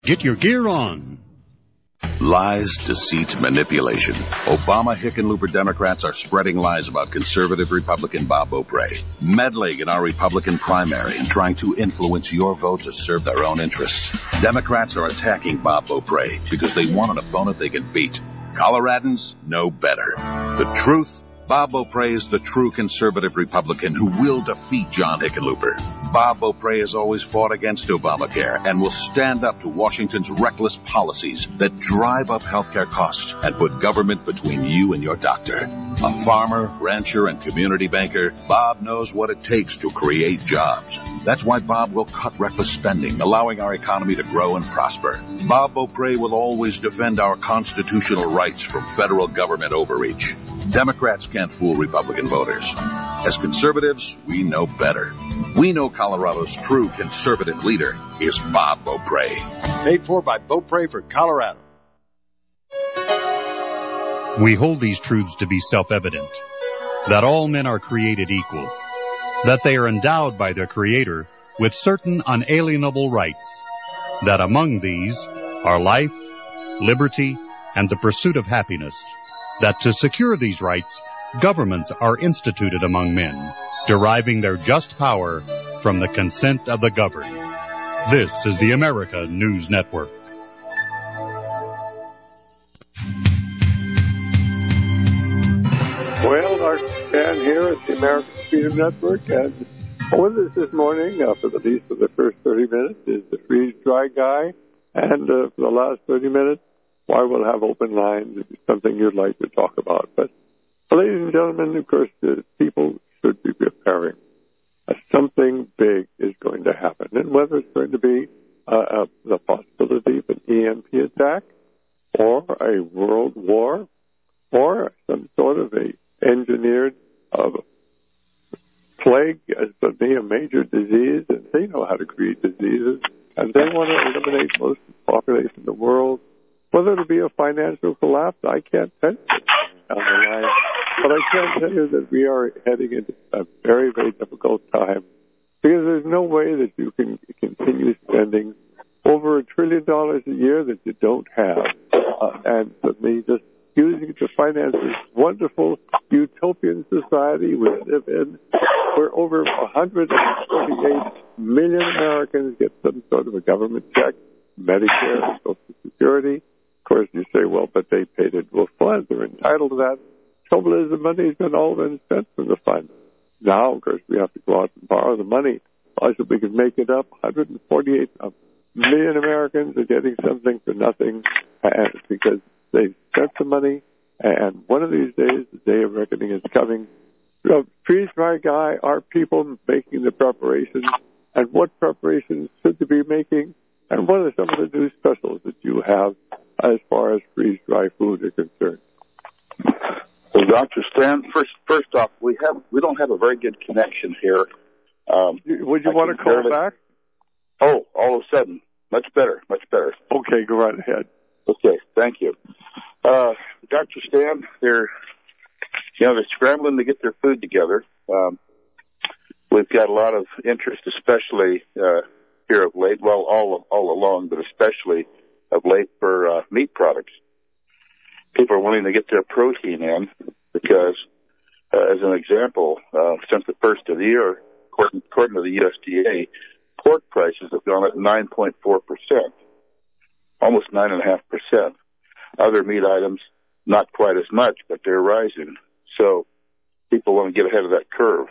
Get your gear on. Lies, deceit, manipulation. Obama Hickenlooper Democrats are spreading lies about conservative Republican Bob Beaupre, meddling in our Republican primary and trying to influence your vote to serve their own interests. Democrats are attacking Bob Beaupre because they want an opponent they can beat. Coloradans know better. The truth? Bob Beaupre is the true conservative Republican who will defeat John Hickenlooper. Bob Beaupre has always fought against Obamacare and will stand up to Washington's reckless policies that drive up healthcare costs and put government between you and your doctor. A farmer, rancher, and community banker, Bob knows what it takes to create jobs. That's why Bob will cut reckless spending, allowing our economy to grow and prosper. Bob Beaupre will always defend our constitutional rights from federal government overreach. Democrats can't fool Republican voters. As conservatives, we know better. We know Colorado's true conservative leader is Bob Beaupre. Paid for by Beaupre for Colorado. We hold these truths to be self-evident, that all men are created equal, that they are endowed by their Creator with certain unalienable rights, that among these are life, liberty, and the pursuit of happiness, that to secure these rights, governments are instituted among men, deriving their just power from the consent of the governed. This is the America News Network. Well, our stand here at the American Freedom Network, and with us this morning, for at least for the first 30 minutes, is the freeze-dry guy, and for the last 30 minutes, why we'll have open lines if it's something you'd like to talk about. But, ladies and gentlemen, of course, people should be preparing. Something big is going to happen, and whether it's going to be the possibility of an EMP attack, or a world war, or some sort of a engineered plague as to be a major disease, and they know how to create diseases, and they want to eliminate most of the population in the world. Whether it'll be a financial collapse, I can't tell you down the line. But I can tell you that we are heading into a very, very difficult time, because there's no way that you can continue spending over $1 trillion a year that you don't have, and suddenly just using it to finance this wonderful utopian society we live in, where over 148 million Americans get some sort of a government check, Medicare, Social Security. Of course, you say, well, but they paid into a fund. They're entitled to that. Trouble is, the money's been all been spent from the fund. Now, of course, we have to go out and borrow the money. Also, we can make it up. 148 million Americans are getting something for nothing, and because they spent the money, and one of these days, the day of reckoning is coming. So, freeze-dry guy, are people making the preparations, and what preparations should they be making, and what are some of the new specials that you have as far as freeze-dry food is concerned? Well, Dr. Stan, first off, we don't have a very good connection here. Would you want to call back? Oh, all of a sudden, much better. Okay, go right ahead. Okay, thank you. Dr. Stan, they're scrambling to get their food together. We've got a lot of interest, especially here of late, well, all along, but especially of late for meat products. People are wanting to get their protein in because, as an example, since the first of the year, according to the USDA, pork prices have gone up 9.4%, almost 9.5%. Other meat items, not quite as much, but they're rising. So people want to get ahead of that curve.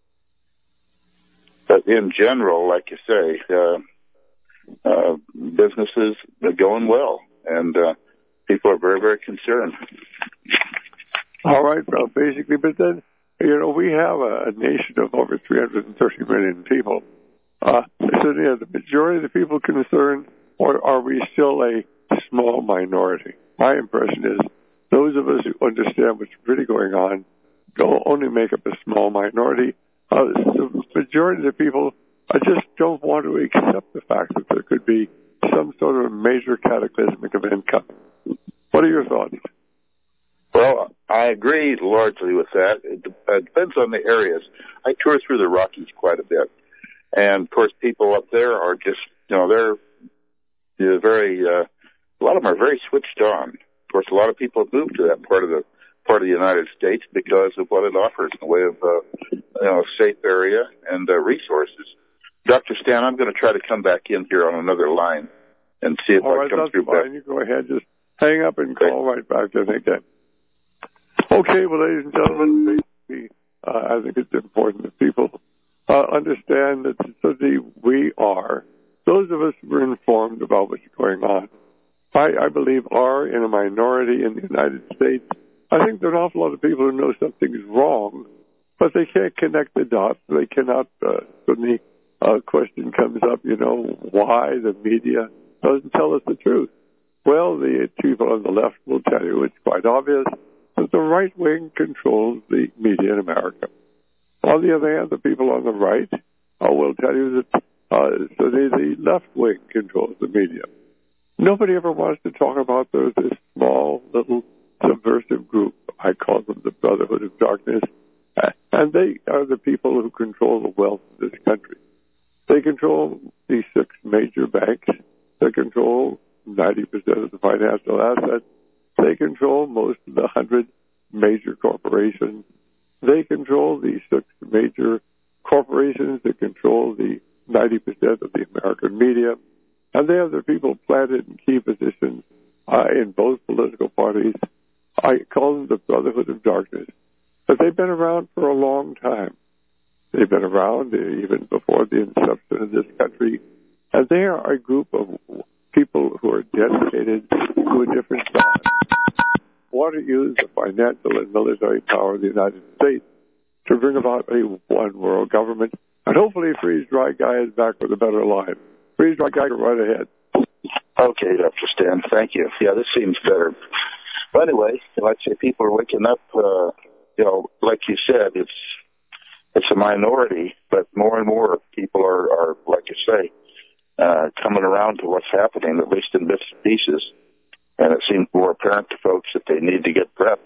But in general, like you say, businesses are going well, and people are very, very concerned. All right, well, basically, but then, we have a nation of over 330 million people. So, the majority of the people concerned, or are we still a small minority? My impression is those of us who understand what's really going on only make up a small minority. The majority of the people just don't want to accept the fact that there could be some sort of major cataclysmic event coming. What are your thoughts? Well, I agree largely with that. It depends on the areas. I tour through the Rockies quite a bit. And, of course, people up there are just, they're a lot of them are very switched on. Of course, a lot of people have moved to that part of the United States because of what it offers in the way of safe area and resources. Dr. Stan, I'm going to try to come back in here on another line and see if I come through back. You go ahead, just hang up and call right back in again. Okay, well, ladies and gentlemen, I think it's important that people understand that society we are, those of us who are informed about what's going on, I believe are in a minority in the United States. I think there are an awful lot of people who know something's wrong, but they can't connect the dots. They cannot, when the question comes up, why the media doesn't tell us the truth. Well, the people on the left will tell you it's quite obvious that the right wing controls the media in America. On the other hand, the people on the right will tell you that the left wing controls the media. Nobody ever wants to talk about this small little subversive group. I call them the Brotherhood of Darkness. And they are the people who control the wealth of this country. They control the 6 major banks. They control 90% of the financial assets. They control most of the 100 major corporations. They control the 6 major corporations that control the 90% of the American media. And they have the people planted in key positions in both political parties. I call them the Brotherhood of Darkness. But they've been around for a long time. They've been around even before the inception of this country. And they are a group of people who are dedicated to a different cause. Want to use the financial and military power of the United States to bring about a one-world government. And hopefully Freeze Dry Guy is back with a better line. Freeze Dry Guy, go right ahead. Okay, Dr. Stan, thank you. Yeah, this seems better. But anyway, like I say, people are waking up, like you said, it's a minority, but more and more people are like you say, coming around to what's happening, at least in bits and pieces. And it seems more apparent to folks that they need to get prepped.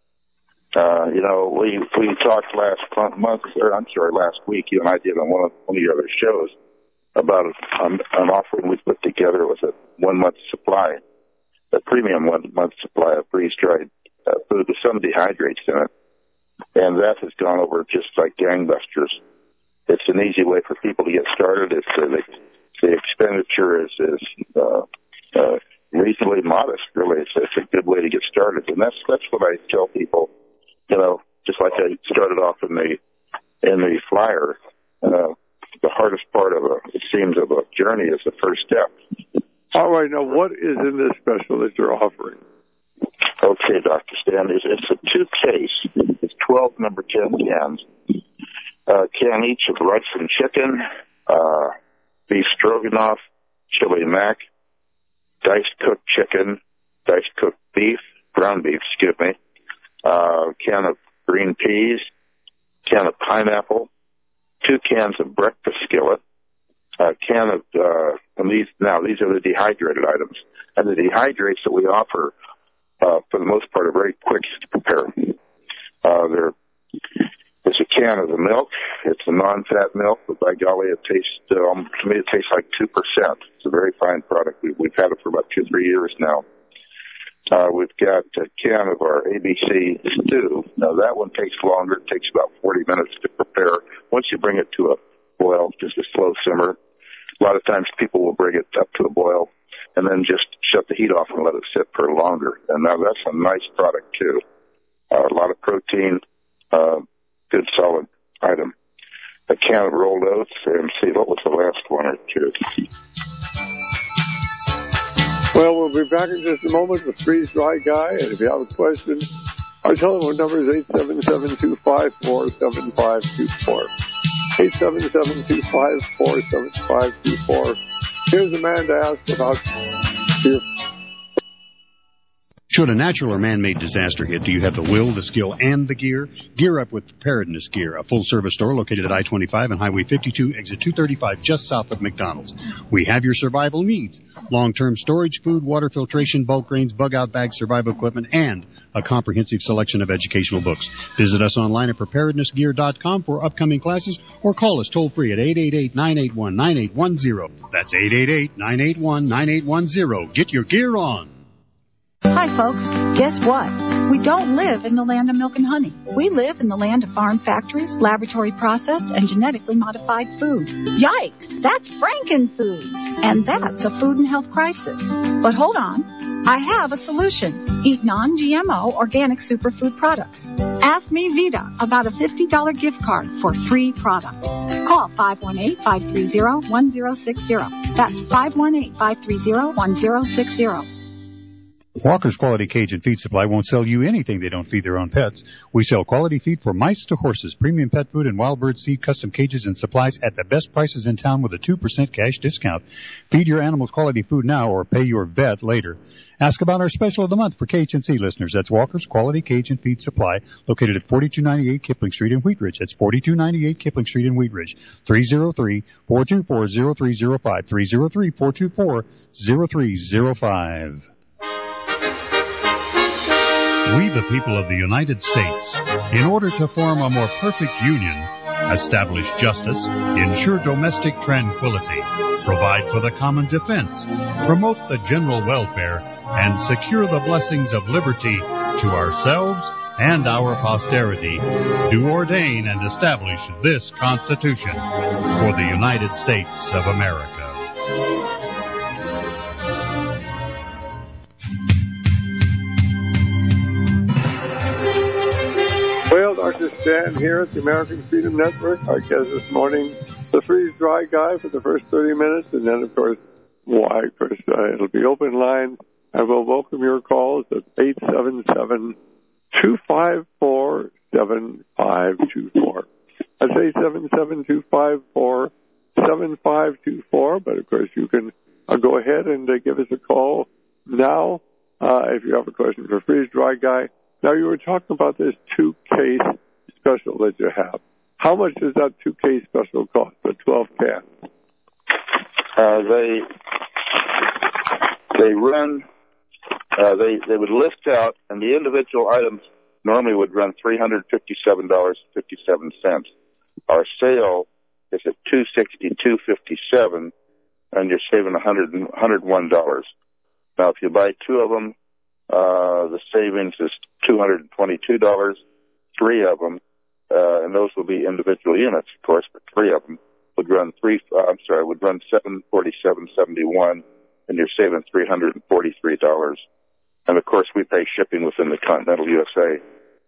We talked last week, you and I did on one of your other shows about an offering we put together with a 1-month supply, a premium 1-month supply of freeze-dried food with some dehydrates in it. And that has gone over just like gangbusters. It's an easy way for people to get started. The expenditure is reasonably modest, really. It's a good way to get started. And that's what I tell people, just like I started off in the flyer, the hardest part of a journey is the first step. All right, now what is in this special that you're offering? Okay, Dr. Stan, it's a 2-case. It's 12 number 10 cans. Can each of rice and chicken, beef stroganoff, chili mac, diced cooked chicken, diced cooked beef, ground beef, can of green peas, can of pineapple, 2 cans of breakfast skillet, can of, these are the dehydrated items. And the dehydrates that we offer, for the most part, are very quick to prepare. There's a can of the milk. It's a non-fat milk, but by golly, it tastes, to me, it tastes like 2%. It's a very fine product. We've had it for about 2-3 years now. We've got a can of our ABC stew. Now, that one takes longer. It takes about 40 minutes to prepare. Once you bring it to a boil, just a slow simmer, a lot of times people will bring it up to a boil and then just shut the heat off and let it sit for longer. And now that's a nice product, too. A lot of protein, good solid item. A can of rolled oats, and see, what was the last one or two? Well, we'll be back in just a moment with Freeze Dry Guy, and if you have a question, our telephone number is 877-254-7524. 877-254-7524. Here's a man to ask about your... Should a natural or man-made disaster hit, do you have the will, the skill, and the gear? Gear up with Preparedness Gear, a full-service store located at I-25 and Highway 52, exit 235, just south of McDonald's. We have your survival needs. Long-term storage, food, water filtration, bulk grains, bug-out bags, survival equipment, and a comprehensive selection of educational books. Visit us online at preparednessgear.com for upcoming classes or call us toll-free at 888-981-9810. That's 888-981-9810. Get your gear on. Hi, folks. Guess what? We don't live in the land of milk and honey. We live in the land of farm factories, laboratory processed, and genetically modified food. Yikes! That's Frankenfoods! And that's a food and health crisis. But hold on. I have a solution. Eat non-GMO organic superfood products. Ask me, Vita, about a $50 gift card for free product. Call 518-530-1060. That's 518-530-1060. Walker's Quality Cajun Feed Supply won't sell you anything they don't feed their own pets. We sell quality feed for mice to horses, premium pet food, and wild bird seed, custom cages and supplies at the best prices in town with a 2% cash discount. Feed your animals quality food now or pay your vet later. Ask about our special of the month for KHNC listeners. That's Walker's Quality Cajun Feed Supply, located at 4298 Kipling Street in Wheat Ridge. That's 4298 Kipling Street in Wheat Ridge. 303-424-0305. 303-424-0305. We, the people of the United States, in order to form a more perfect union, establish justice, ensure domestic tranquility, provide for the common defense, promote the general welfare, and secure the blessings of liberty to ourselves and our posterity, do ordain and establish this Constitution for the United States of America. Well, Dr. Stan here at the American Freedom Network. Our guest this morning, the freeze-dry guy for the first 30 minutes, and then, of course, it'll be open line. I will welcome your calls at 877-254-7524. That's 877-254-7524, but, of course, you can go ahead and give us a call now if you have a question for freeze-dry guy. Now, you were talking about this 2-case special that you have. How much does that 2-case special cost, the 12 cans? They run, they would list out, and the individual items normally would run $357.57. Our sale is at $262.57, and you're saving $101. Now, if you buy 2 of them, the savings is $222, 3 of them, and those will be individual units, of course, but 3 of them would run $747.71, and you're saving $343. And of course, we pay shipping within the continental USA.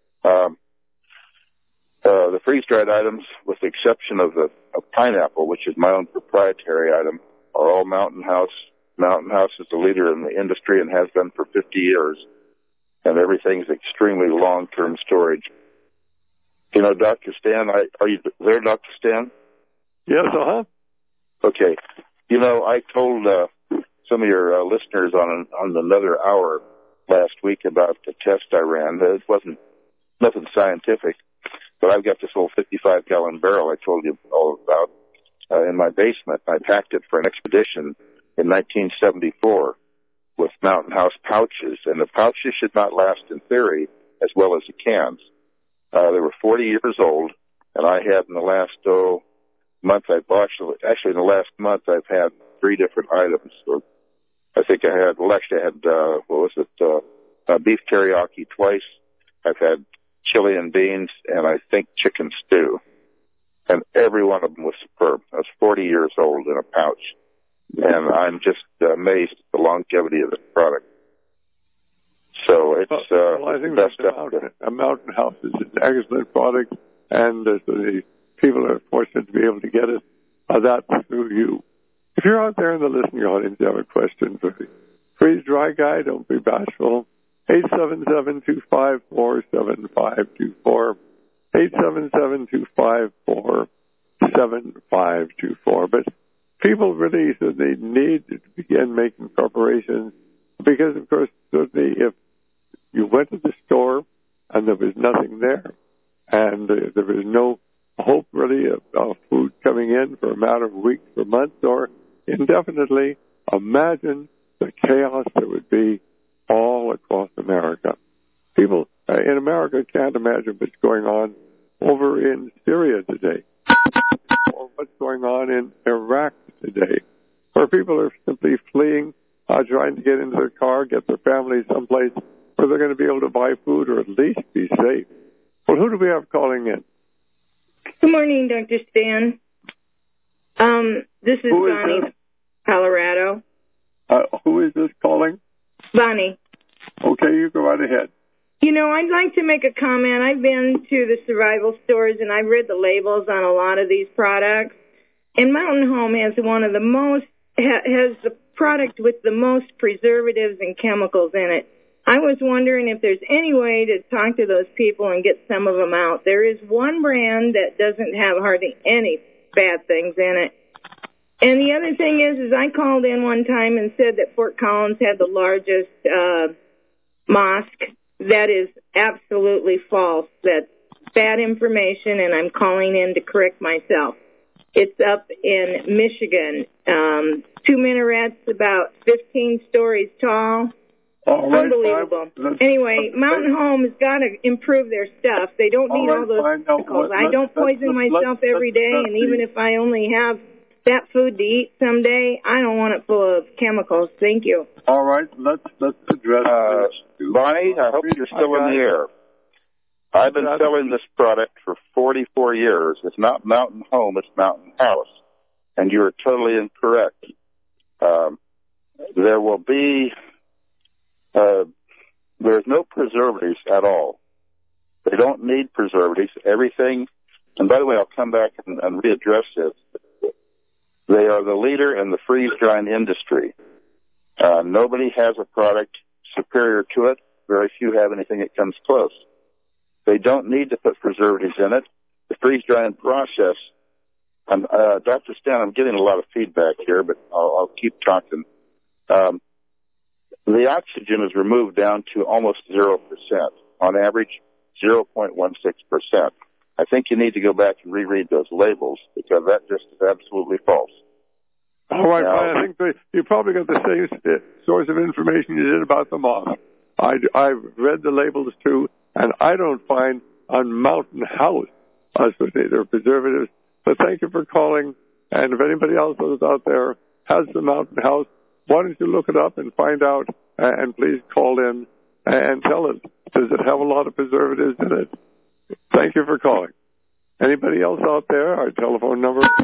The freeze-dried items, with the exception of pineapple, which is my own proprietary item, are all Mountain House. Mountain House is the leader in the industry and has been for 50 years, and everything's extremely long-term storage. You know, Dr. Stan, are you there, Dr. Stan? Yes, Okay. You know, I told some of your listeners on another hour last week about the test I ran. It wasn't nothing scientific, but I've got this old 55-gallon barrel I told you all about in my basement. I packed it for an expedition in 1974 with Mountain House pouches, and the pouches should not last in theory as well as the cans. They were 40 years old, and I had in the last month in the last month I've had 3 different items. So I think I had beef teriyaki twice. I've had chili and beans, and I think chicken stew. And every one of them was superb. I was 40 years old in a pouch. And I'm just amazed at the longevity of this product. So it's I think best a Mountain House is an excellent product, and the people are fortunate to be able to get it. That through you. If you're out there in the listening audience, you have a question for the freeze-dry guy, don't be bashful. 877-254-7524. 877-254-7524. But people really certainly need to begin making preparations because, of course, certainly if you went to the store and there was nothing there. And there was no hope really of food coming in for a matter of weeks or months or indefinitely. Imagine the chaos that would be all across America. People in America can't imagine what's going on over in Syria today, or what's going on in Iraq today, where people are simply fleeing, trying to get into their car, get their families someplace where they're going to be able to buy food or at least be safe. Well, who do we have calling in? Good morning, Dr. Stan. This is Bonnie, Colorado. Who is this calling? Bonnie. Okay, you go right ahead. You know, I'd like to make a comment. I've been to the survival stores and I've read the labels on a lot of these products. And Mountain Home has the product with the most preservatives and chemicals in it. I was wondering if there's any way to talk to those people and get some of them out. There is one brand that doesn't have hardly any bad things in it. And the other thing is I called in one time and said that Fort Collins had the largest mosque. That is absolutely false. That's bad information, and I'm calling in to correct myself. It's up in Michigan. 2 minarets, about 15 stories tall. Right, unbelievable. Anyway, Mountain Home has got to improve their stuff. They don't need all those chemicals. I don't poison myself every day, and even if I only have that food to eat someday, I don't want it full of chemicals. Thank you. All right, let's address this. Bonnie, I hope you're still in the air. I've been selling this product for 44 years. It's not Mountain Home, it's Mountain House. And you're totally incorrect. There will be, there's no preservatives at all. They don't need preservatives. Everything, and by the way, I'll come back and readdress this. They are the leader in the freeze-drying industry. Nobody has a product superior to it. Very few have anything that comes close. They don't need to put preservatives in it. The freeze-drying process, Dr. Stan, I'm getting a lot of feedback here, but I'll keep talking. The oxygen is removed down to almost 0%, on average 0.16%. I think you need to go back and reread those labels because that just is absolutely false. All right, now, I think you probably got the same source of information you did about the moth. I've read the labels too, and I don't find on Mountain House associated or preservatives. But thank you for calling. And if anybody else is out there has the Mountain House, why don't you look it up and find out? And please call in and tell us, does it have a lot of preservatives in it? Thank you for calling. Anybody else out there? Our telephone number is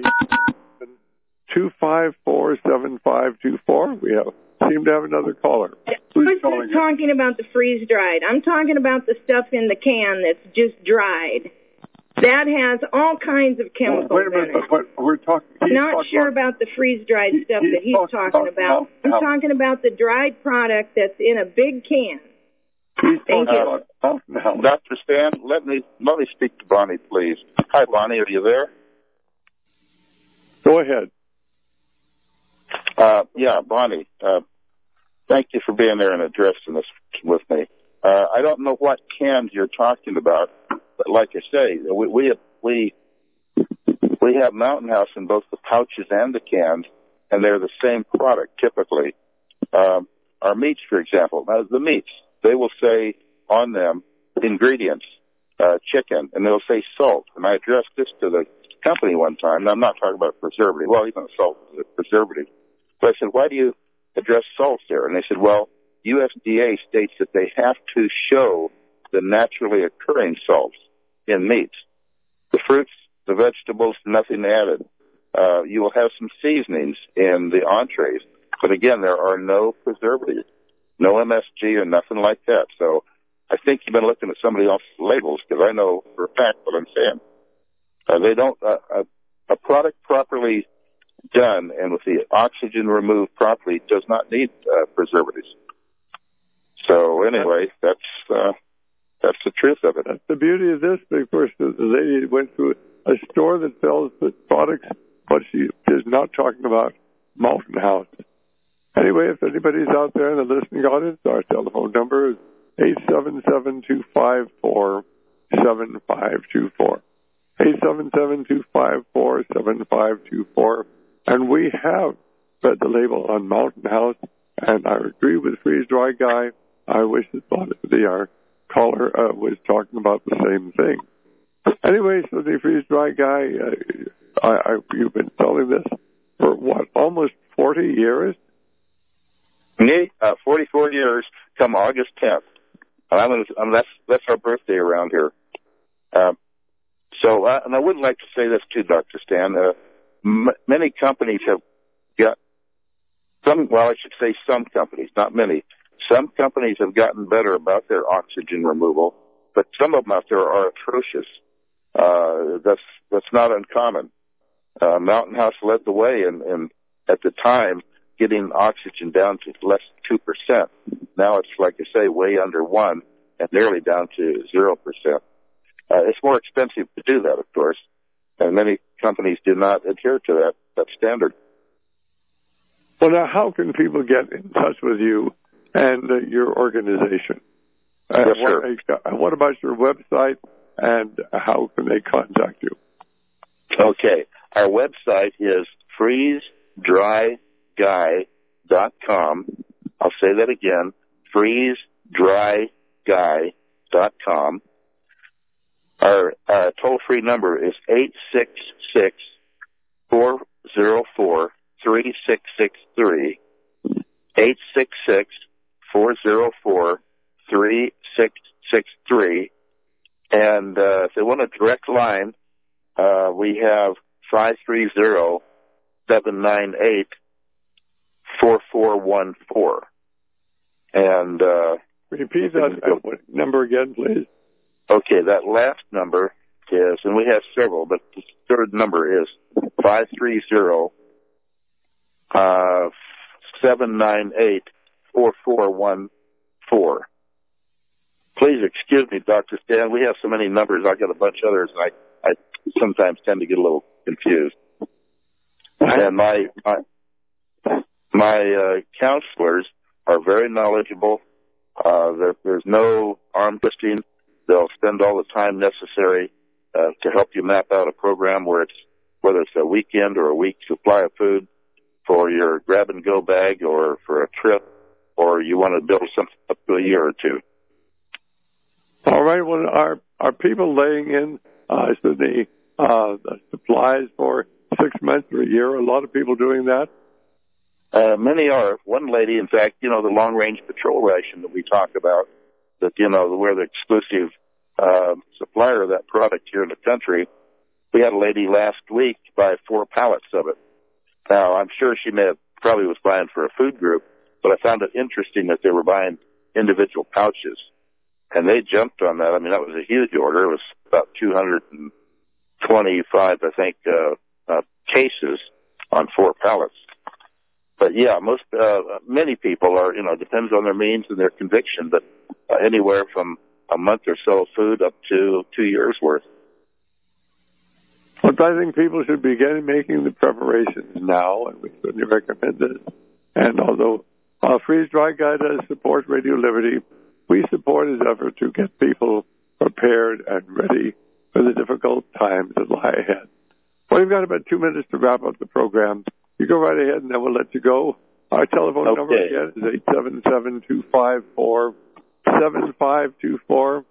254-7524. We seem to have another caller. I was not talking about the freeze-dried. I'm talking about the stuff in the can that's just dried. That has all kinds of chemicals wait a minute, in it. But we're talking. I'm not sure about the freeze-dried stuff that he's talking about. I'm talking about the dried product that's in a big can. Thank you. Dr. Stan, let me speak to Bonnie, please. Hi, Bonnie. Are you there? Go ahead. Yeah, Bonnie. Thank you for being there and addressing this with me. I don't know what cans you're talking about, but like I say, we have Mountain House in both the pouches and the cans, and they're the same product typically. Our meats, for example, the meats, they will say on them ingredients, chicken, and they'll say salt. And I addressed this to the company one time, and I'm not talking about preservative. Well, even salt is a preservative. But I said, why do you address salts there? And they said, well, USDA states that they have to show the naturally occurring salts in meats. The fruits, the vegetables, nothing added. You will have some seasonings in the entrees, but again, there are no preservatives, no MSG or nothing like that. So I think you've been looking at somebody else's labels because I know for a fact what I'm saying. They don't, a product properly done and with the oxygen removed properly does not need preservatives. So anyway, that's the truth of it. That's the beauty of this. Of course, the lady went to a store that sells the products, but she is not talking about Mountain House. Anyway, if anybody's out there in the listening audience, our telephone number is 877-254-7524. 877-254-7524. And we have read the label on Mountain House, and I agree with Freeze Dry Guy. I wish that our caller was talking about the same thing. Anyway, so the Freeze Dry Guy, you've been selling this for what, almost 40 years? Me, 44 years come August 10th. And that's our birthday around here. And I would like to say this too, Dr. Stan. Many companies have got some companies, not many. Some companies have gotten better about their oxygen removal, but some of them out there are atrocious. That's not uncommon. Mountain House led the way in at the time, getting oxygen down to less than 2%. Now it's, like I say, way under 1 and nearly down to 0%. It's more expensive to do that, of course, and many companies do not adhere to that standard. Well, now, how can people get in touch with you and your organization? Yes, sir. What about your website, and how can they contact you? Okay. Our website is freezedryguy.com. I'll say that again, freezedryguy.com. Our toll-free number is 866-404-3663, 866-404-3663. And if they want a direct line, we have 530-798-4414. And repeat that number again, please. Okay, that last number is, and we have several, but the third number is 530-798-4414. Please excuse me, Dr. Stan. We have so many numbers. I got a bunch of others, and I sometimes tend to get a little confused. And my counselors are very knowledgeable. There's no arm twisting. They'll spend all the time necessary to help you map out a program whether it's a weekend or a week supply of food for your grab-and-go bag or for a trip, or you want to build something up to a year or two. All right. Well, are people laying in the supplies for 6 months or a year? A lot of people doing that? Many are. One lady, in fact, the long-range patrol ration that we talk about, that, we're the exclusive supplier of that product here in the country. We had a lady last week buy 4 pallets of it. Now, I'm sure she probably was buying for a food group, but I found it interesting that they were buying individual pouches. And they jumped on that. I mean, that was a huge order. It was about 225, I think, cases on 4 pallets. But yeah, many people are, depends on their means and their conviction, but anywhere from a month or so of food up to 2 years worth. But I think people should begin making the preparations now, and we certainly recommend this. And although Freeze Dry Guy does support Radio Liberty, we support his effort to get people prepared and ready for the difficult times that lie ahead. Well, we've got about 2 minutes to wrap up the program. You go right ahead, and then we'll let you go. Our telephone number again is 877-254-7524,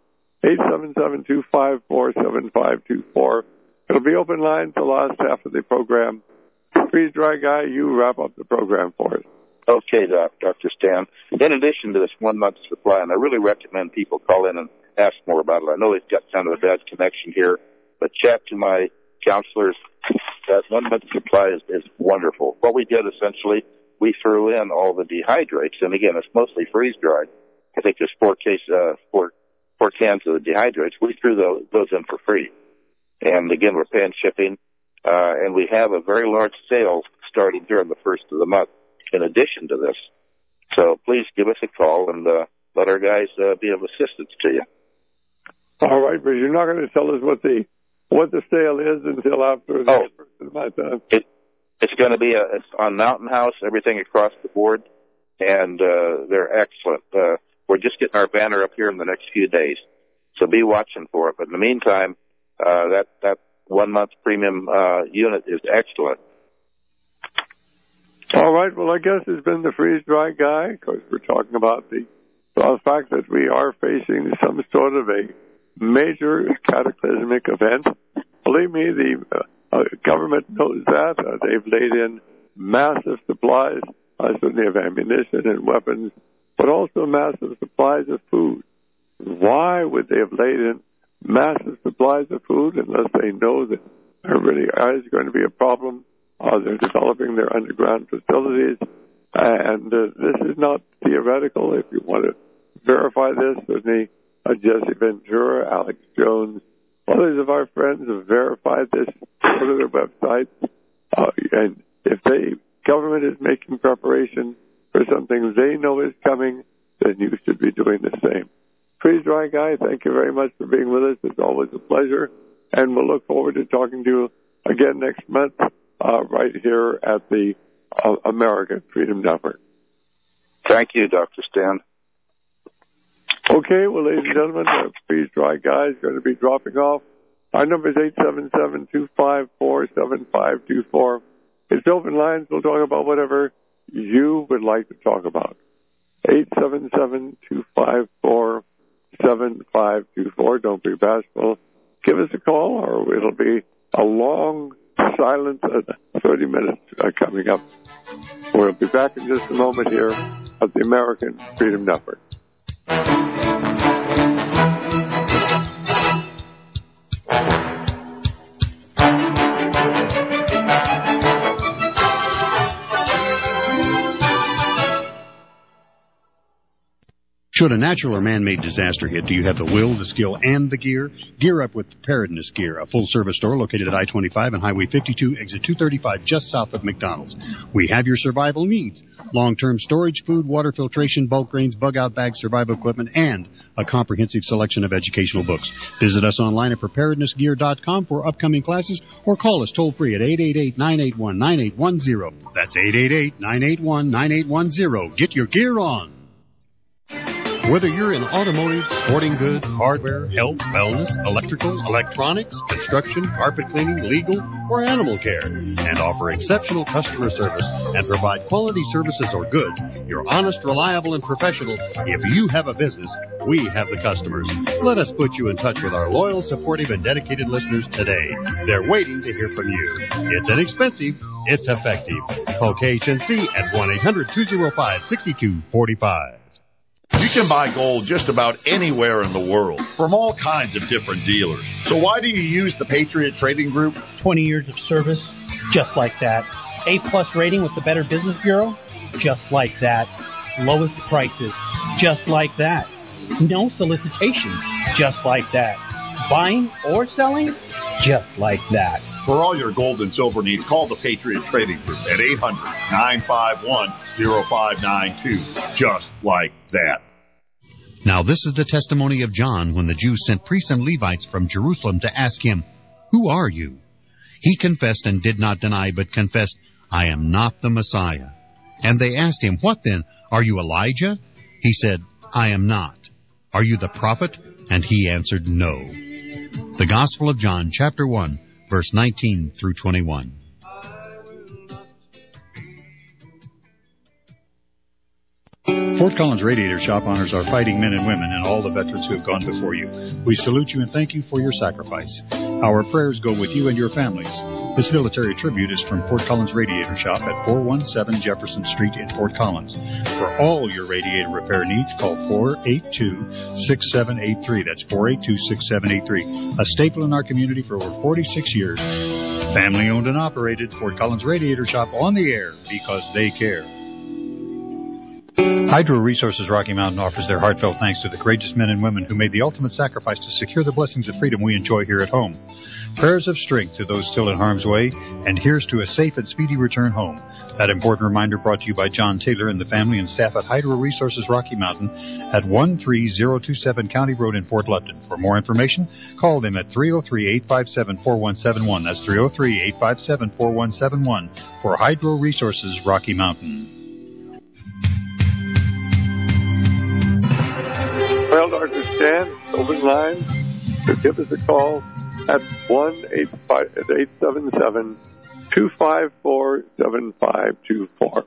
877-254-7524. It'll be open line for the last half of the program. Freeze Dry Guy, you wrap up the program for us. Okay, Dr. Stan. In addition to this 1 month supply, and I really recommend people call in and ask more about it. I know they've got kind of a bad connection here, but chat to my counselors. That 1 month supply is wonderful. What we did essentially, we threw in all the dehydrates, and again, it's mostly freeze dried. I think there's 4 cans of the dehydrates. We threw those in for free. And again, we're paying shipping, and we have a very large sale starting during the first of the month in addition to this. So please give us a call and let our guys be of assistance to you. All right, but you're not going to tell us what the sale is until after the first of the month. It's going to be it's on Mountain House, everything across the board, and they're excellent. We're just getting our banner up here in the next few days. So be watching for it. But in the meantime, that 1 month premium unit is excellent. All right. Well, I guess it's been the freeze-dry guy, because we're talking about the fact that we are facing some sort of a major cataclysmic event. Believe me, the government knows that. They've laid in massive supplies, certainly of ammunition and weapons, but also massive supplies of food. Why would they have laid in massive supplies of food unless they know that there really is going to be a problem? They're developing their underground facilities, and this is not theoretical. If you want to verify this, certainly Jesse Ventura, Alex Jones, others of our friends have verified this. Go to their website, and if the government is making preparation for something they know is coming, then you should be doing the same. Freeze-dry guy, thank you very much for being with us. It's always a pleasure, and we'll look forward to talking to you again next month right here at the American Freedom Network. Thank you, Dr. Stan. Okay, well, ladies and gentlemen, the freeze-dry guy is going to be dropping off. Our number is 877-254-7524. It's open lines. We'll talk about whatever you would like to talk about. 877-254-7524. Don't be bashful. Give us a call, or it'll be a long, silent 30 minutes coming up. We'll be back in just a moment here at the American Freedom Network. Should a natural or man-made disaster hit, do you have the will, the skill, and the gear? Gear up with Preparedness Gear, a full-service store located at I-25 and Highway 52, exit 235, just south of McDonald's. We have your survival needs: long-term storage, food, water filtration, bulk grains, bug-out bags, survival equipment, and a comprehensive selection of educational books. Visit us online at preparednessgear.com for upcoming classes, or call us toll-free at 888-981-9810. That's 888-981-9810. Get your gear on. Whether you're in automotive, sporting goods, hardware, health, wellness, electrical, electronics, construction, carpet cleaning, legal, or animal care, and offer exceptional customer service and provide quality services or goods, you're honest, reliable, and professional. If you have a business, we have the customers. Let us put you in touch with our loyal, supportive, and dedicated listeners today. They're waiting to hear from you. It's inexpensive. It's effective. Call KHNC at 1-800-205-6245. You can buy gold just about anywhere in the world from all kinds of different dealers. So why do you use the Patriot Trading Group? 20 years of service, just like that. A-plus rating with the Better Business Bureau, just like that. Lowest prices, just like that. No solicitation, just like that. Buying or selling, just like that. For all your gold and silver needs, call the Patriot Trading Group at 800-951-0592. Just like that. Now this is the testimony of John when the Jews sent priests and Levites from Jerusalem to ask him, "Who are you?" He confessed and did not deny, but confessed, "I am not the Messiah." And they asked him, "What then? Are you Elijah?" He said, "I am not." "Are you the prophet?" And he answered, "No." The Gospel of John, chapter 1, verse 19 through 21. Fort Collins Radiator Shop honors our fighting men and women and all the veterans who have gone before you. We salute you and thank you for your sacrifice. Our prayers go with you and your families. This military tribute is from Fort Collins Radiator Shop at 417 Jefferson Street in Fort Collins. For all your radiator repair needs, call 482-6783. That's 482-6783. A staple in our community for over 46 years. Family owned and operated, Fort Collins Radiator Shop on the air because they care. Hydro Resources Rocky Mountain offers their heartfelt thanks to the courageous men and women who made the ultimate sacrifice to secure the blessings of freedom we enjoy here at home. Prayers of strength to those still in harm's way, and here's to a safe and speedy return home. That important reminder brought to you by John Taylor and the family and staff at Hydro Resources Rocky Mountain at 13027 County Road in Fort Lupton. For more information, call them at 303-857-4171. That's 303-857-4171 for Hydro Resources Rocky Mountain. Well, Dr. Stan, open line. So give us a call at 1-877-254-7524.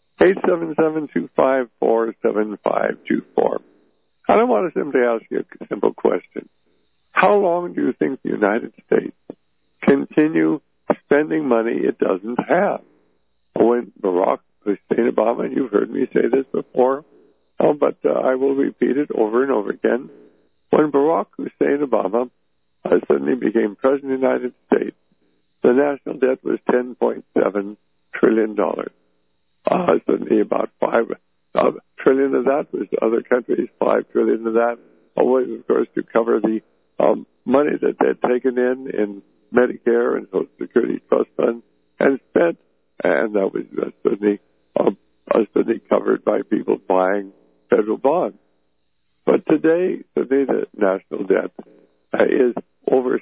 877-254-7524. And I want to simply ask you a simple question. How long do you think the United States continue spending money it doesn't have? When Barack Hussein Obama, and you've heard me say this before, but I will repeat it over and over again. When Barack Hussein Obama suddenly became President of the United States, the national debt was $10.7 trillion. Suddenly about $5 trillion of that was to other countries, $5 trillion of that, always, of course, to cover the money that they had taken in Medicare and Social Security trust funds and spent, and that was suddenly covered by people buying federal bonds. But today the national debt is over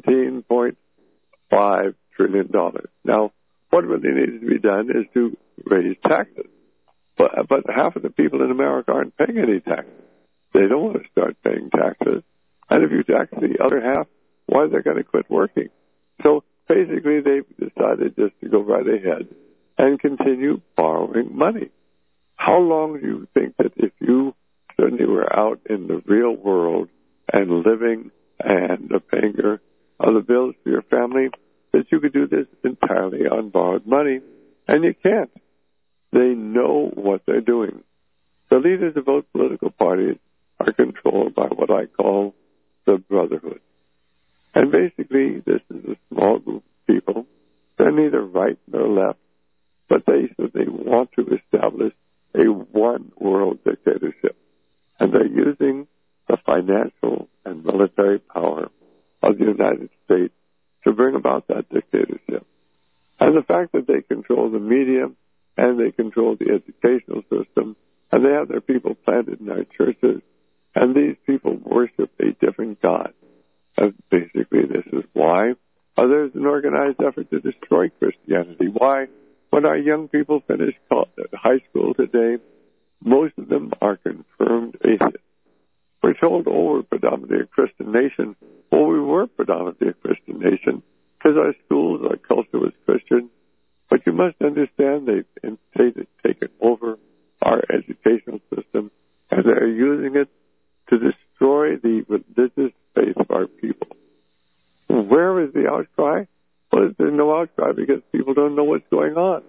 $17.5 trillion. Now, what really needs to be done is to raise taxes. But half of the people in America aren't paying any taxes. They don't want to start paying taxes. And if you tax the other half, why are they going to quit working? So basically they've decided just to go right ahead and continue borrowing money. How long do you think that if you suddenly were out in the real world and living and paying the bills for your family, that you could do this entirely on borrowed money? And you can't. They know what they're doing. The leaders of both political parties are controlled by what I call the Brotherhood. And basically, this is a small group of people. They're neither right nor left, but they want to establish a one-world dictatorship. And they're using the financial and military power of the United States to bring about that dictatorship. And the fact that they control the media and they control the educational system and they have their people planted in our churches, and these people worship a different God. And basically, this is why there's an organized effort to destroy Christianity. Why, when our young people finish high school today, most of them are confirmed atheists. We're told, we're predominantly a Christian nation. Well, we were predominantly a Christian nation because our schools, our culture was Christian. But you must understand they've taken over our educational system, and they're using it to destroy the religious faith of our people. Where is the outcry? Well, there's no outcry because people don't know what's going on.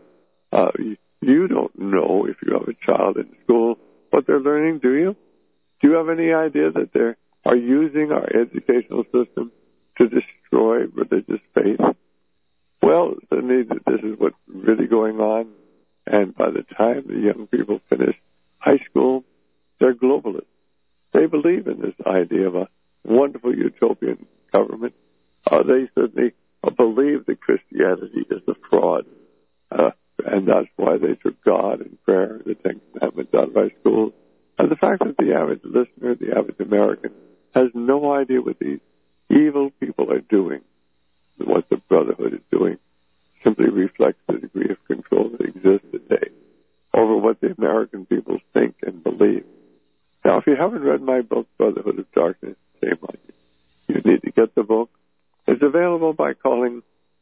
You don't know, if you have a child in school, what they're learning, do you? Do you have any idea that they are using our educational system to destroy religious faith? Well, suddenly this is what's really going on, and by the time the young people finish high school, they're globalists. They believe in this idea of a wonderful utopian government. They certainly believe that Christianity is a fraud, and that's why they took God and prayer and the Ten Commandments out of our schools. And the fact that the average listener, the average American, has no idea what these evil people are doing, what the Brotherhood is doing, simply reflects the degree of control that exists today over what the American people think and believe. Now, if you haven't read my book, Brotherhood of Darkness, shame on you. You need to get the book. It's available by calling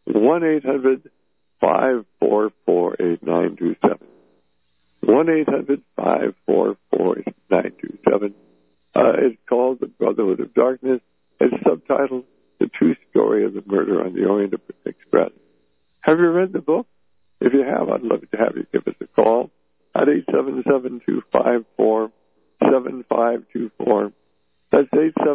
1-800-544-8927. 1-800-544-8927. It's called The Brotherhood of Darkness. It's subtitled The True Story of the Murder on the Orient Express. Have you read the book? If you have, I'd love to have you give us a call at 877-254-7524. That's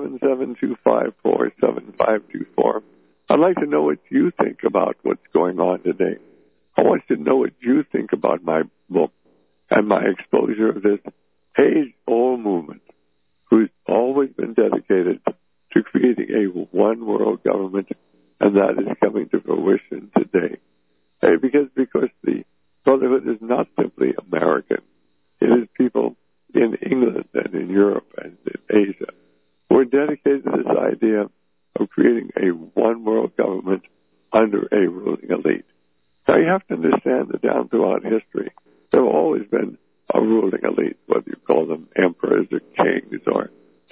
877-254-7524. I'd like to know what you think about what's going on today. I want you to know what you think about my book and my exposure of this age-old movement who's always been dedicated to creating a one-world government, and that is coming to fruition today. Because the Brotherhood is not simply American. It is people in England and in Europe and in Asia who are dedicated to this idea of creating a one-world government under a ruling elite. Now, you have to understand that down throughout history, there have always been a ruling elite, whether you call them emperors or kings or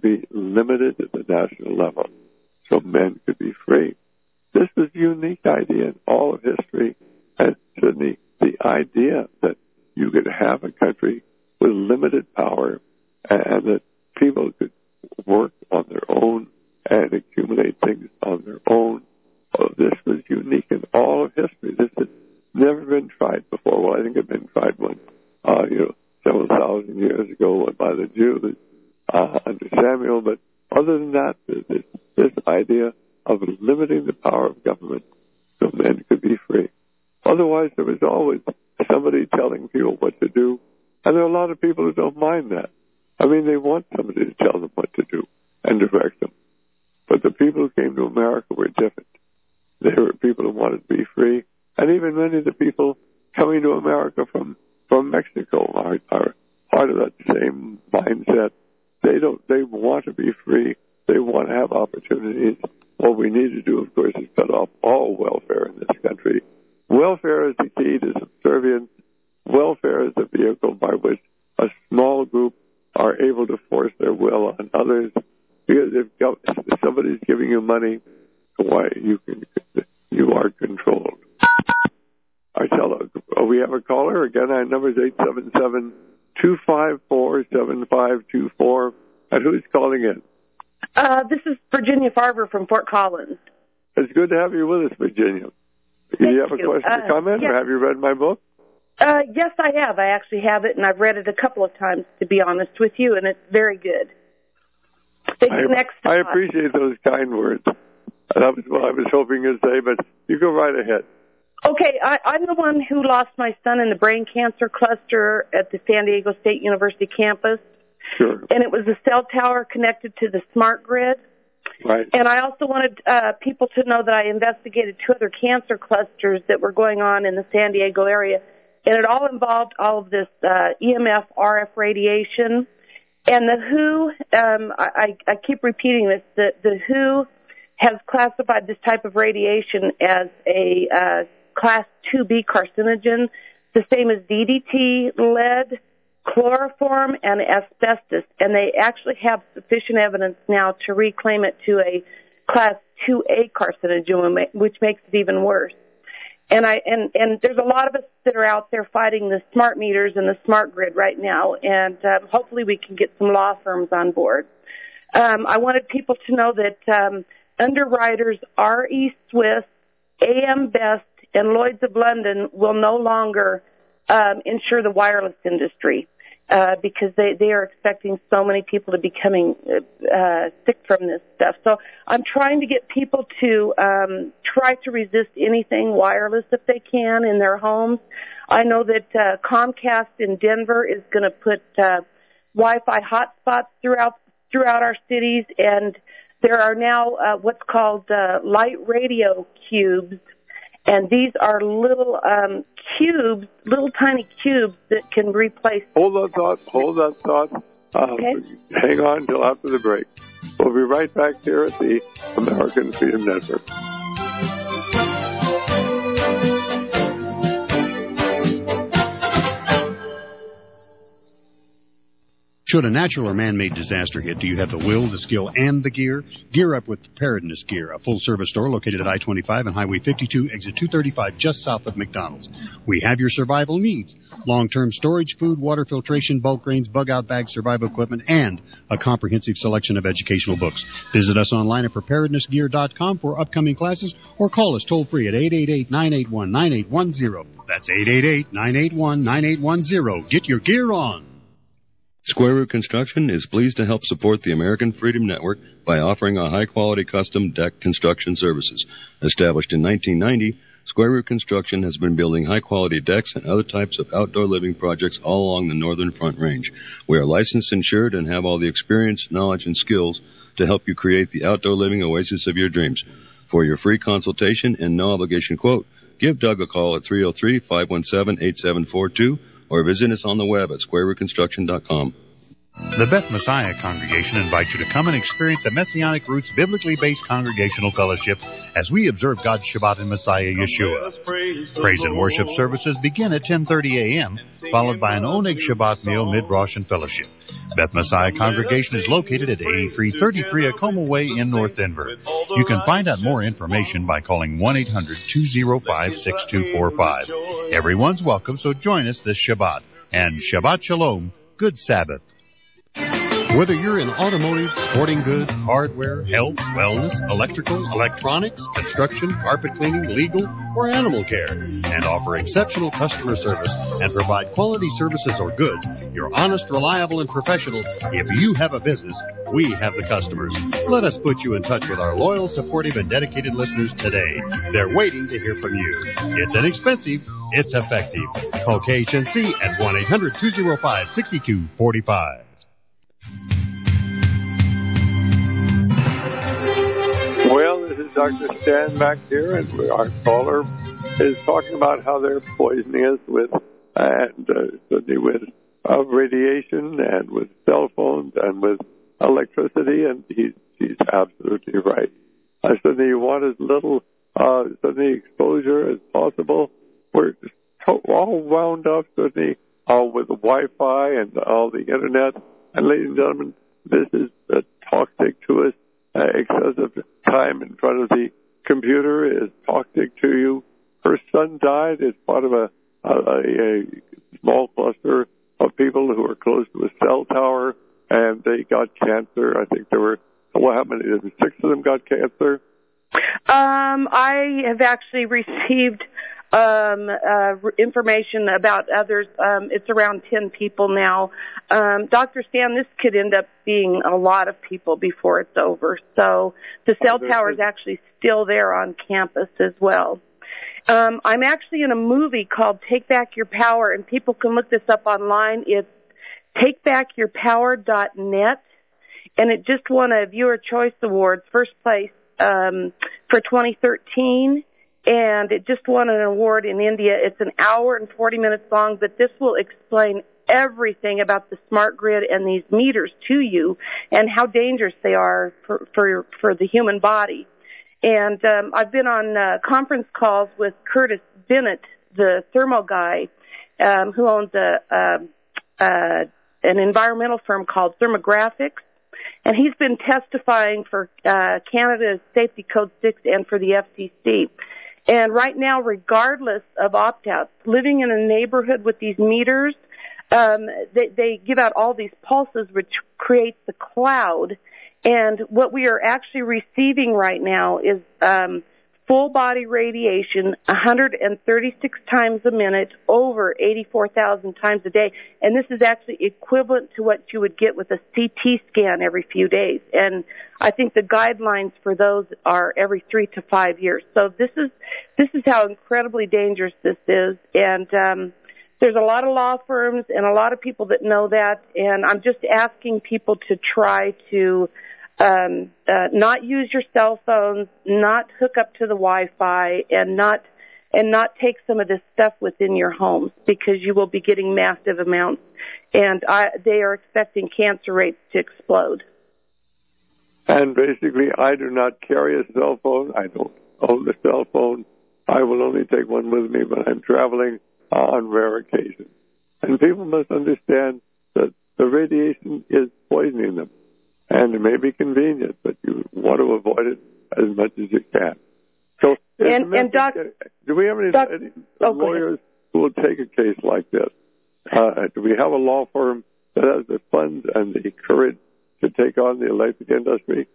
be limited at the national level so men could be free. This was a unique idea in all of history, and certainly the idea that you could have a country with limited power and that people could work on their own and accumulate things on their own. Oh, this was unique in all of history. This had never been tried before. Well, I think it had been tried once, several thousand years ago by the Jews under Samuel. But other than that, this idea of limiting the power of government so men could be free. Otherwise, there was always somebody telling people what to do, and there are a lot of people who don't mind that. I mean, they want somebody to tell them what to do and direct them. But the people who came to America were different. They were people who wanted to be free, and even many of the people coming to America from Mexico are part of that same mindset. They want to be free. They want to have opportunities. What we need to do, of course, is cut off all welfare in this country. Welfare is the key to subservience. Welfare is the vehicle by which a small group are able to force their will on others. Because if somebody's giving you money, why you are controlled. We have a caller again. Our number is 877-254-7524. And who's calling in? This is Virginia Farber from Fort Collins. It's good to have you with us, Virginia. Do you have a question or comment, yes. or have you read my book? Yes, I have. I actually have it, and I've read it a couple of times, to be honest with you, and it's very good. I appreciate those kind words. That was what I was hoping to say, but you go right ahead. Okay, I'm the one who lost my son in the brain cancer cluster at the San Diego State University campus. Sure. And it was a cell tower connected to the smart grid. Right. And I also wanted people to know that I investigated 2 other cancer clusters that were going on in the San Diego area. And it all involved all of this EMF, RF radiation. And the WHO, I keep repeating this, the WHO has classified this type of radiation as a Class 2B carcinogen, the same as DDT, lead, chloroform, and asbestos. And they actually have sufficient evidence now to reclaim it to a Class 2A carcinogen, which makes it even worse. And there's a lot of us that are out there fighting the smart meters and the smart grid right now, and hopefully we can get some law firms on board. I wanted people to know that underwriters R.E. Swiss, AM Best, and Lloyd's of London will no longer insure the wireless industry because they are expecting so many people to be becoming sick from this stuff. So I'm trying to get people to try to resist anything wireless if they can in their homes. I know that Comcast in Denver is going to put Wi-Fi hotspots throughout our cities, and there are now what's called light radio cubes. And these are little cubes, little tiny cubes that can replace... Hold that thought. Okay. Hang on until after the break. We'll be right back here at the American Freedom Network. Should a natural or man-made disaster hit, do you have the will, the skill, and the gear? Gear up with Preparedness Gear, a full-service store located at I-25 and Highway 52, exit 235, just south of McDonald's. We have your survival needs. Long-term storage, food, water filtration, bulk grains, bug-out bags, survival equipment, and a comprehensive selection of educational books. Visit us online at preparednessgear.com for upcoming classes or call us toll-free at 888-981-9810. That's 888-981-9810. Get your gear on. Square Root Construction is pleased to help support the American Freedom Network by offering a high-quality custom deck construction services. Established in 1990, Square Root Construction has been building high-quality decks and other types of outdoor living projects all along the Northern Front Range. We are licensed, insured, and have all the experience, knowledge, and skills to help you create the outdoor living oasis of your dreams. For your free consultation and no-obligation quote, give Doug a call at 303-517-8742 or visit us on the web at squarerootconstruction.com. The Beth Messiah Congregation invites you to come and experience a Messianic Roots biblically based congregational fellowship as we observe God's Shabbat in Messiah Yeshua. Praise and worship services begin at 10:30 a.m., followed by an Oneg Shabbat meal, mid-Rosh, and fellowship. Beth Messiah Congregation is located at 8333 Acoma Way in North Denver. You can find out more information by calling 1-800-205-6245. Everyone's welcome, so join us this Shabbat. And Shabbat Shalom, good Sabbath. Whether you're in automotive, sporting goods, hardware, health, wellness, electrical, electronics, construction, carpet cleaning, legal, or animal care, and offer exceptional customer service and provide quality services or goods, you're honest, reliable, and professional. If you have a business, we have the customers. Let us put you in touch with our loyal, supportive, and dedicated listeners today. They're waiting to hear from you. It's inexpensive. It's effective. Call KHNC at 1-800-205-6245. Well, this is Dr. Stan back here, and our caller is talking about how they're poisoning us with radiation and with cell phones and with electricity, and he's absolutely right. Certainly you want as little exposure as possible. We're all wound up, certainly, with the Wi-Fi and all the Internet. And ladies and gentlemen, this is toxic to us. Excessive time in front of the computer is toxic to you. Her son died as part of a small cluster of people who were close to a cell tower, and they got cancer. I think there were, how many? 6 of them got cancer? I have actually received information about others. It's around 10 people now. Dr. Stan, this could end up being a lot of people before it's over. So the cell tower is actually still there on campus as well. I'm actually in a movie called Take Back Your Power, and people can look this up online. It's takebackyourpower.net, and it just won a Viewer Choice Awards, first place for 2013. And it just won an award in India. It's an hour and 40 minutes long, but this will explain everything about the smart grid and these meters to you and how dangerous they are for the human body. And I've been on conference calls with Curtis Bennett, the thermo guy, who owns an environmental firm called Thermographics. And he's been testifying for Canada's Safety Code 6 and for the FCC. And right now, regardless of opt-outs, living in a neighborhood with these meters, they give out all these pulses, which creates the cloud. And what we are actually receiving right now is full-body radiation 136 times a minute, over 84,000 times a day. And this is actually equivalent to what you would get with a CT scan every few days. And I think the guidelines for those are every 3 to 5 years. So this is how incredibly dangerous this is. And there's a lot of law firms and a lot of people that know that. And I'm just asking people to try to not use your cell phones, not hook up to the Wi-Fi, and not take some of this stuff within your homes, because you will be getting massive amounts, and they are expecting cancer rates to explode. And basically, I do not carry a cell phone. I don't own a cell phone. I will only take one with me when I'm traveling on rare occasions. And people must understand that the radiation is poisoning them. And it may be convenient, but you want to avoid it as much as you can. So, do we have any lawyers who will take a case like this? Do we have a law firm that has the funds and the courage to take on the electric industry?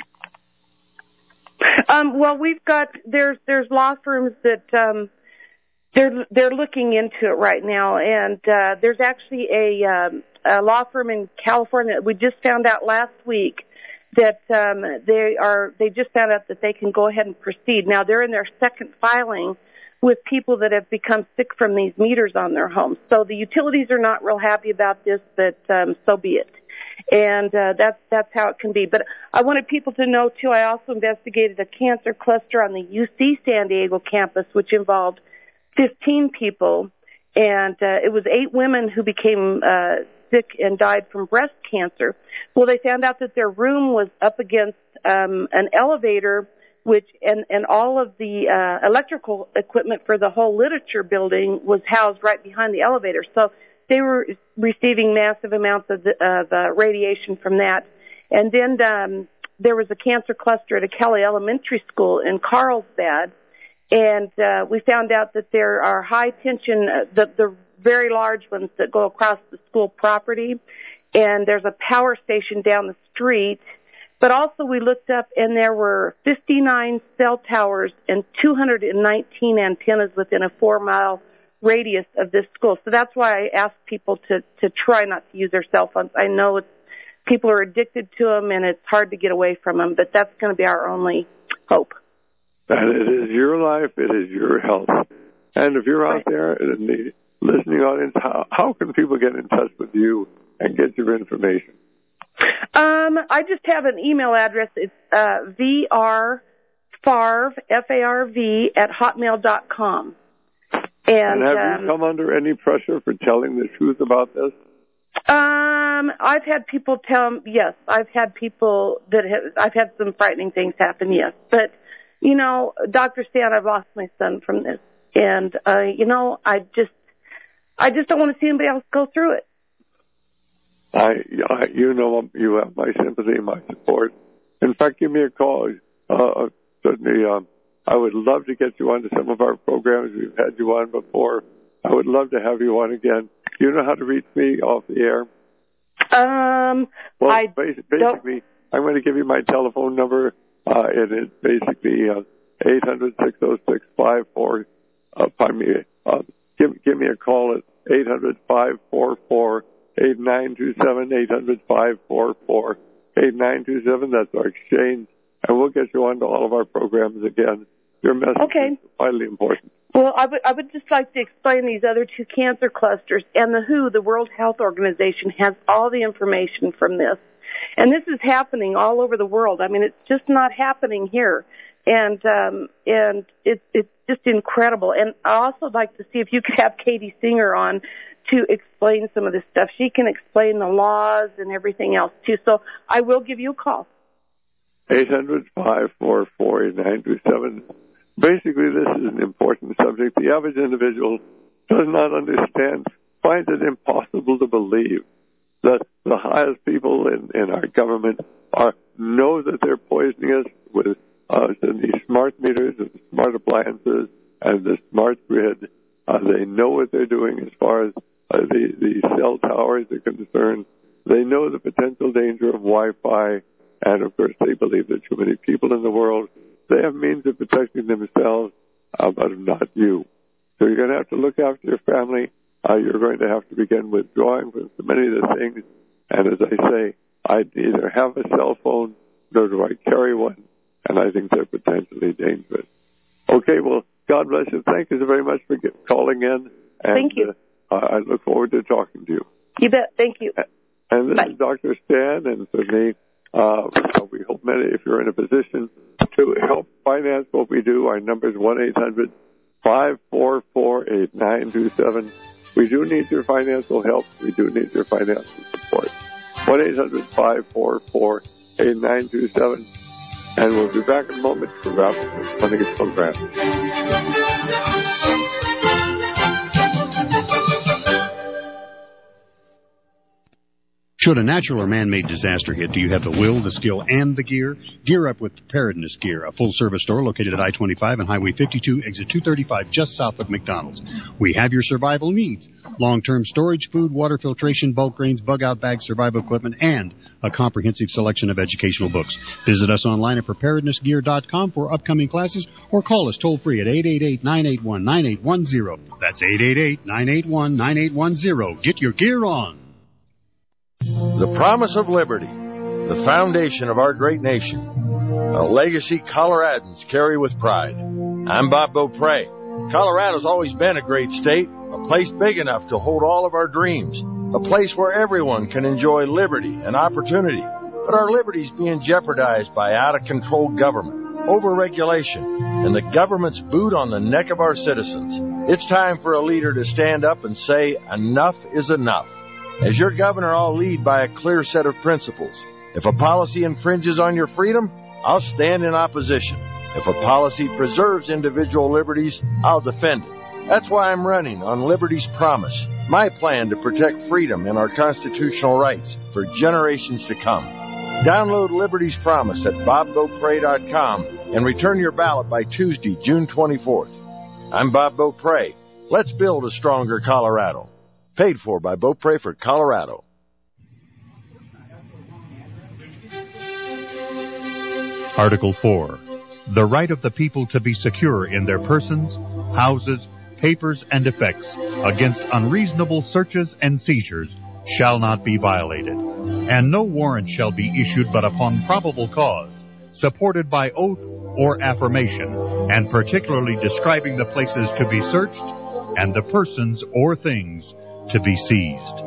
Well, there's law firms that they're looking into it right now, and there's actually a law firm in California that we just found out last week that they just found out that they can go ahead and proceed. Now they're in their second filing with people that have become sick from these meters on their homes. So the utilities are not real happy about this, but so be it. And that's how it can be. But I wanted people to know too, I also investigated a cancer cluster on the UC San Diego campus, which involved 15 people, and it was 8 women who became sick and died from breast cancer. Well, they found out that their room was up against an elevator, and all of the electrical equipment for the whole literature building was housed right behind the elevator. So they were receiving massive amounts of radiation from that. And then there was a cancer cluster at a Kelly Elementary School in Carlsbad, and we found out that there are high tension, the very large ones that go across the school property, and there's a power station down the street. But also we looked up, and there were 59 cell towers and 219 antennas within a 4-mile radius of this school. So that's why I ask people to try not to use their cell phones. I know people are addicted to them, and it's hard to get away from them, but that's going to be our only hope. And it is your life, it is your health. And if you're out there in the listening audience, how can people get in touch with you and get your information? I just have an email address. It's vrfarv, F-A-R-V, @hotmail.com. And have you come under any pressure for telling the truth about this? I've had people yes, I've had people I've had some frightening things happen, yes. But, Dr. Stan, I've lost my son from this. And, I just don't want to see anybody else go through it. You have my sympathy and my support. In fact, give me a call. Certainly, I would love to get you onto some of our programs. We've had you on before. I would love to have you on again. Do you know how to reach me off the air? Basically, I'm going to give you my telephone number. It is basically 800-606-54. Give me a call at 800-544-8927, 800-544-8927. That's our exchange, and we'll get you onto all of our programs again. Your message is vitally important. Well, I would just like to explain these other two cancer clusters, and the WHO, the World Health Organization, has all the information from this. And this is happening all over the world. I mean, it's just not happening here. And it's just incredible. And I also like to see if you could have Katie Singer on to explain some of this stuff. She can explain the laws and everything else, too. So I will give you a call. 800-544-8927. Basically, this is an important subject. The average individual does not understand, finds it impossible to believe that the highest people in our government know that they're poisoning us with the smart meters and smart appliances and the smart grid. They know what they're doing as far as the cell towers are concerned. They know the potential danger of Wi-Fi, and of course they believe that too many people in the world, they have means of protecting themselves, but not you. So you're going to have to look after your family. You're going to have to begin withdrawing from so many of the things. And as I say, I neither have a cell phone nor do I carry one, and I think they're potentially dangerous. Okay, well, God bless you. Thank you so very much for calling in. And, thank you. I look forward to talking to you. You bet. Thank you. And this is Dr. Stan, and for me, we hope if you're in a position to help finance what we do, our number is 1-800-544-8927. We do need your financial help. We do need your financial support. 1-800-544-8927. And we'll be back in a moment to wrap up this Monday program. Should a natural or man-made disaster hit, do you have the will, the skill, and the gear? Gear up with Preparedness Gear, a full-service store located at I-25 and Highway 52, exit 235, just south of McDonald's. We have your survival needs. Long-term storage, food, water filtration, bulk grains, bug-out bags, survival equipment, and a comprehensive selection of educational books. Visit us online at preparednessgear.com for upcoming classes or call us toll-free at 888-981-9810. That's 888-981-9810. Get your gear on. The promise of liberty, the foundation of our great nation, a legacy Coloradans carry with pride. I'm Bob Beaupre. Colorado's always been a great state, a place big enough to hold all of our dreams, a place where everyone can enjoy liberty and opportunity. But our liberty's being jeopardized by out-of-control government, over-regulation, and the government's boot on the neck of our citizens. It's time for a leader to stand up and say, enough is enough. As your governor, I'll lead by a clear set of principles. If a policy infringes on your freedom, I'll stand in opposition. If a policy preserves individual liberties, I'll defend it. That's why I'm running on Liberty's Promise, my plan to protect freedom and our constitutional rights for generations to come. Download Liberty's Promise at BobBeaupre.com and return your ballot by Tuesday, June 24th. I'm Bob Beaupre. Let's build a stronger Colorado. Paid for by Beaupre for Colorado. Article 4. The right of the people to be secure in their persons, houses, papers, and effects against unreasonable searches and seizures shall not be violated, and no warrant shall be issued but upon probable cause, supported by oath or affirmation, and particularly describing the places to be searched and the persons or things to be seized.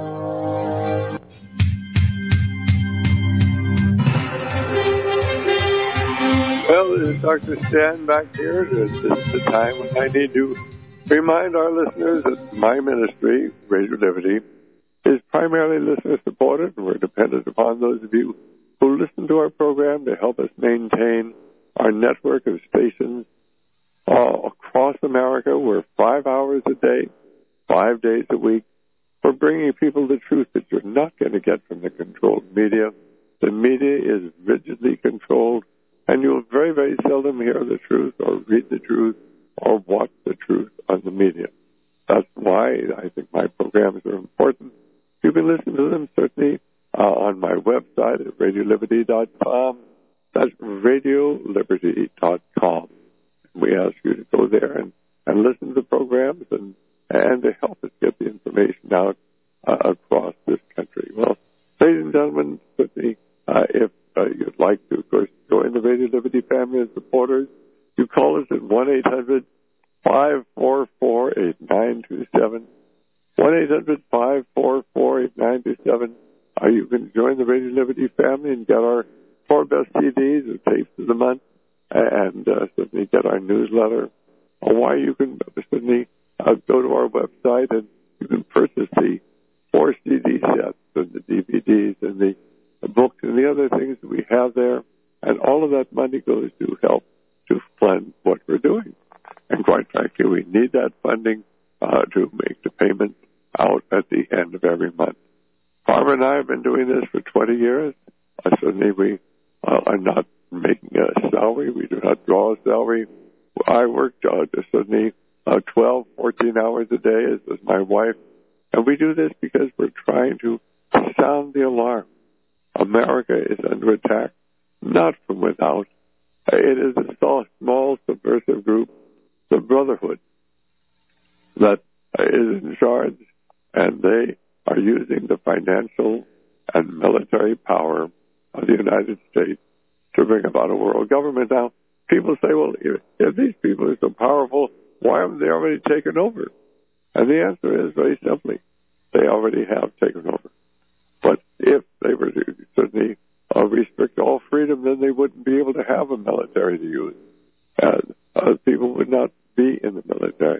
Well, this is Dr. Stan back here. This is the time when I need to remind our listeners that my ministry, Radio Liberty, is primarily listener-supported, and we're dependent upon those of you who listen to our program to help us maintain our network of stations across America. We're 5 hours a day, 5 days a week. We're bringing people the truth that you're not going to get from the controlled media. The media is rigidly controlled, and you'll very, very seldom hear the truth or read the truth or watch the truth on the media. That's why I think my programs are important. You can listen to them certainly on my website at radioliberty.com. That's radioliberty.com. We ask you to go there and listen to the programs and to help us get the information out across this country. Well, ladies and gentlemen, certainly if you'd like to, of course, join the Radio Liberty family of supporters, you call us at 1-800-544-8927. 1-800-544-8927. You can join the Radio Liberty family and get our 4 best CDs or tapes of the month, and certainly get our newsletter. Or why you can certainly go to our website and you can purchase the 4 CD sets and the DVDs and the books and the other things that we have there. And all of that money goes to help to fund what we're doing. And quite frankly, we need that funding to make the payments out at the end of every month. Barbara and I have been doing this for 20 years. Certainly we are not making a salary. We do not draw a salary. I work certainly 12, 14 hours a day, as does my wife. And we do this because we're trying to sound the alarm. America is under attack, not from without. It is a small subversive group, the Brotherhood, that is in charge, and they are using the financial and military power of the United States to bring about a world government. Now, people say, well, if these people are so powerful, why haven't they already taken over? And the answer is very simply, they already have taken over. But if they were to certainly restrict all freedom, then they wouldn't be able to have a military to use. People would not be in the military.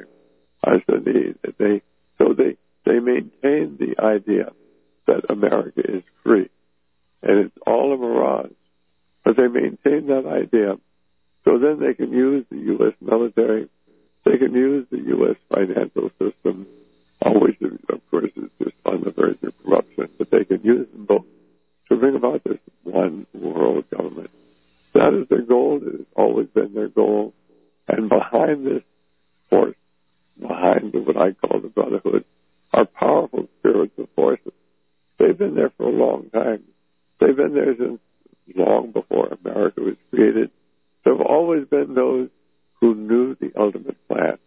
So they maintain the idea that America is free. And it's all a mirage. But they maintain that idea. So then they can use the U.S. military. They can use the U.S. financial system, which, of course, is just on the verge of corruption. But they can use them both to bring about this one world government. That is their goal. It has always been their goal. And behind this force, behind what I call the Brotherhood, are powerful spiritual forces. They've been there for a long time. They've been there since long before America was created. There have always been those who knew the ultimate plan.